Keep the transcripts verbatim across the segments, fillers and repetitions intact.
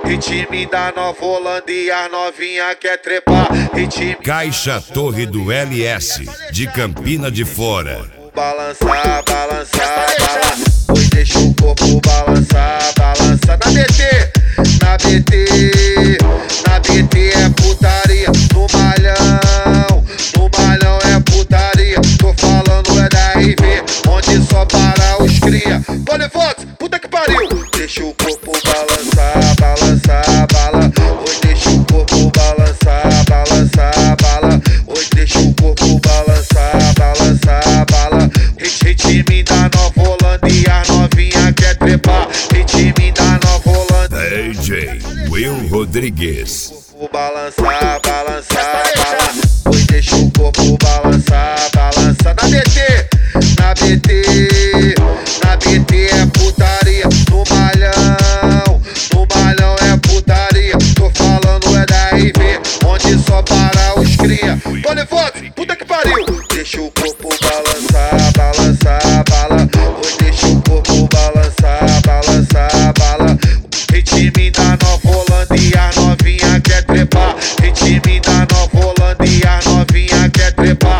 Ritme da Nova Holanda e as novinha quer trepar. Ritme Caixa Torre do L S, de Campina de Fora. Balançar, balançar, balançar. Pois deixa o corpo balançar, balançar. Na B T, na B T, na B T é putaria. No malhão, no malhão é putaria. Tô falando é da R V, onde só para os cria. Polivox, puta que pariu. Deixa o corpo balançar, balançar, bala. Pois deixa o corpo balançar, balançar, bala. Pois deixa o corpo balançar, balançar, bala. Ritme da Nova Holanda e as novinha quer trepar. Ritme da Nova Holanda. D J Will Rodrigues. Corpo balançar, balançar, balançar. Pois deixa o corpo balançar, balançar. Na B T, na B T, na B T é putaria. No malhão, no malhão é putaria. Tô falando é da R V, onde só para os cria. Polivox, puta que pariu. Deixa o corpo balançar, balançar, bala. Pois deixa o corpo balançar, balançar, bala. Ritme da Nova Holanda e as novinha quer trepar. Ritme da Nova Holanda e as novinha quer trepar.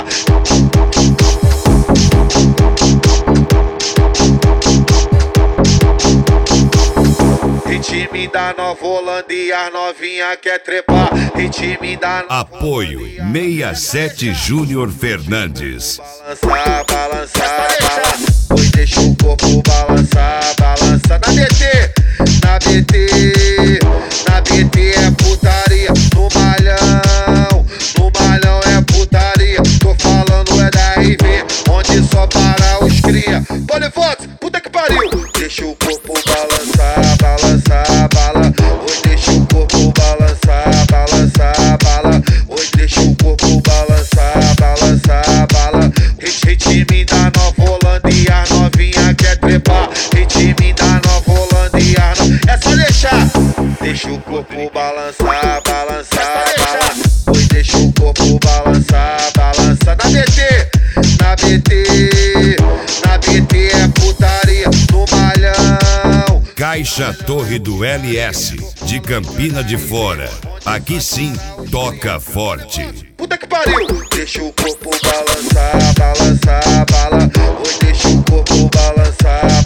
Ritme da Nova Holanda e as novinha quer trepar. Ritme da Apoio sessenta e sete Júnior Fernandes. Balançar, balançar, balançar. Pois deixa o corpo balançar, balançar. Na B T, na B T, na B T é putaria. No malhão, no malhão é putaria. Tô falando é da R V, onde só para os cria. Polivox, puta que pariu. Deixa o corpo balançar, balançar, bala. Pois deixa o corpo balançar, balançar, bala. Pois deixa o corpo balançar, balançar, bala. Ritme da Nova Holanda e as novinha quer trepar. Ritme da Nova Holanda e as no... É só deixar. Deixa o corpo balançar, balançar, balançar. Pois deixa o corpo balançar, balançar. Na B T, na B T, na B T é putaria. No malhão. Caixa Torre do L S, de Campina de Fora. Aqui sim, toca forte. Puta que pariu. Deixa o corpo balançar, balançar, bala. Pois deixa o corpo balançar,